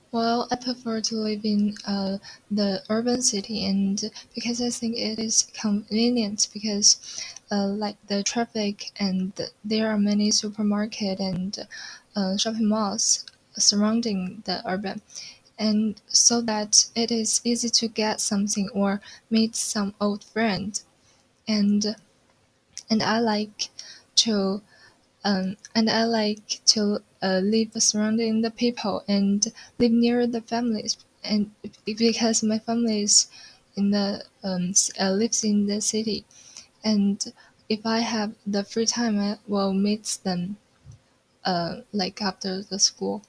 Well, I prefer to live in the urban city, and because I think it is convenient because like the traffic and there are many supermarket and shopping malls surrounding the urban, and so that it is easy to get something or meet some old friend, and and I like to live surrounding the people and live near the families. And because my family is lives in the city, and if I have the free time, I will meet them like after the school.